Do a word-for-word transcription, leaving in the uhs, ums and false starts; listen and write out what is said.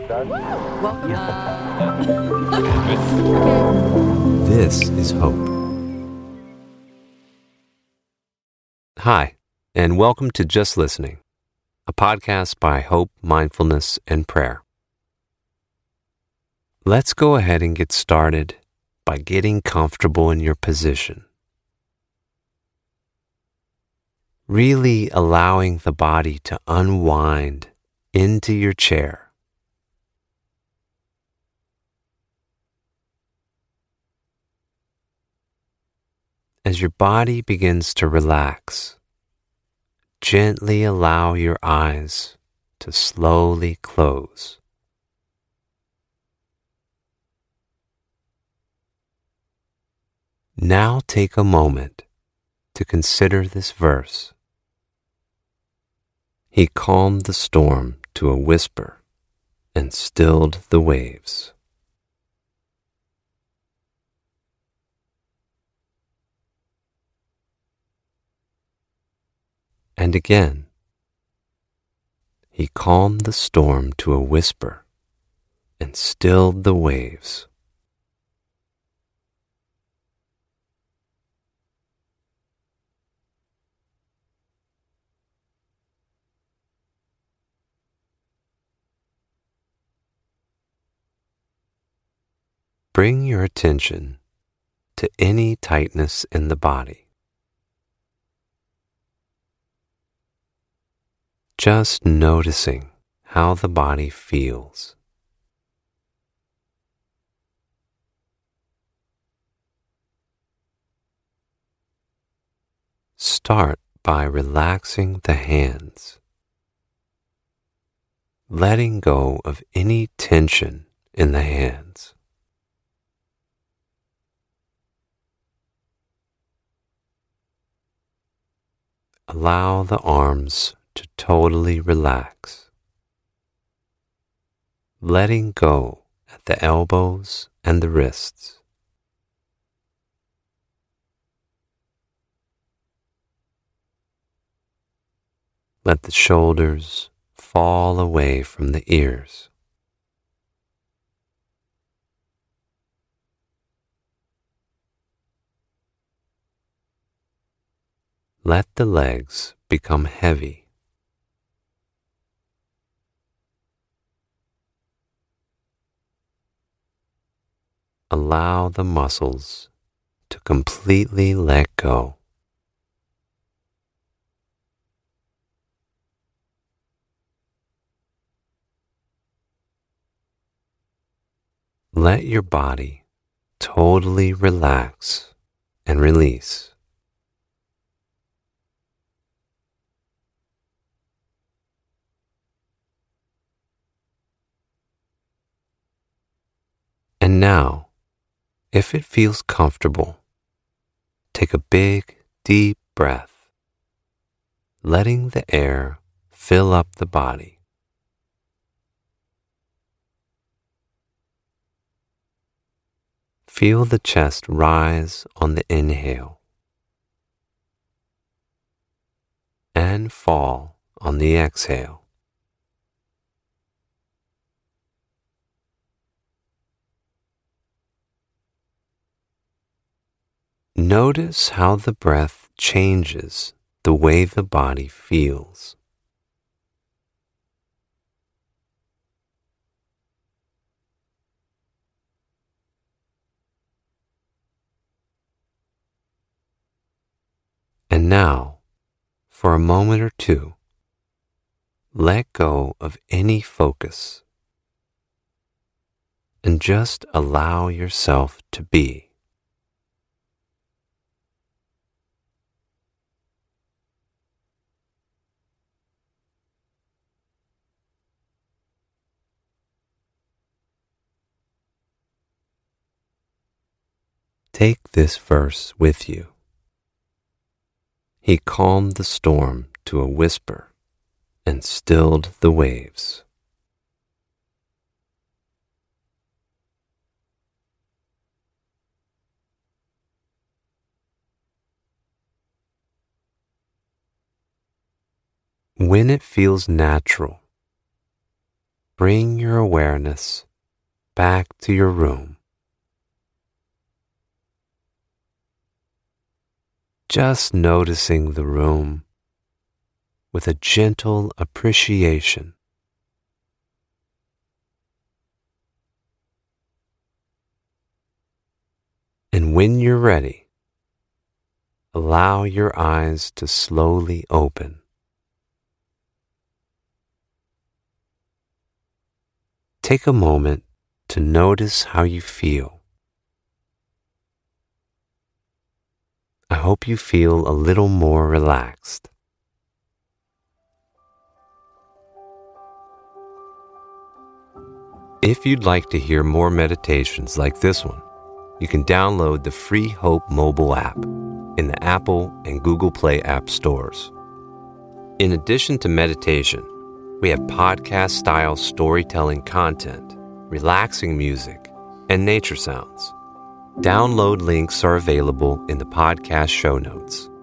Welcome. This is Hope. Hi, and welcome to Just Listening, a podcast by Hope, Mindfulness, and Prayer. Let's go ahead and get started by getting comfortable in your position. Really allowing the body to unwind into your chair. As your body begins to relax, gently allow your eyes to slowly close. Now take a moment to consider this verse. He calmed the storm to a whisper and stilled the waves. And again, he calmed the storm to a whisper and stilled the waves. Bring your attention to any tightness in the body. Just noticing how the body feels. Start by relaxing the hands, letting go of any tension in the hands. Allow the arms to totally relax, letting go at the elbows and the wrists. Let the shoulders fall away from the ears. Let the legs become heavy. Allow the muscles to completely let go. Let your body totally relax and release. And now, if it feels comfortable, take a big, deep breath, letting the air fill up the body. Feel the chest rise on the inhale and fall on the exhale. Notice how the breath changes the way the body feels. And now, for a moment or two, let go of any focus and just allow yourself to be. Take this verse with you. He calmed the storm to a whisper and stilled the waves. When it feels natural, bring your awareness back to your room. Just noticing the room with a gentle appreciation. And when you're ready, allow your eyes to slowly open. Take a moment to notice how you feel. I hope you feel a little more relaxed. If you'd like to hear more meditations like this one, you can download the free Hope mobile app in the Apple and Google Play app stores. In addition to meditation, we have podcast-style storytelling content, relaxing music, and nature sounds. Download links are available in the podcast show notes.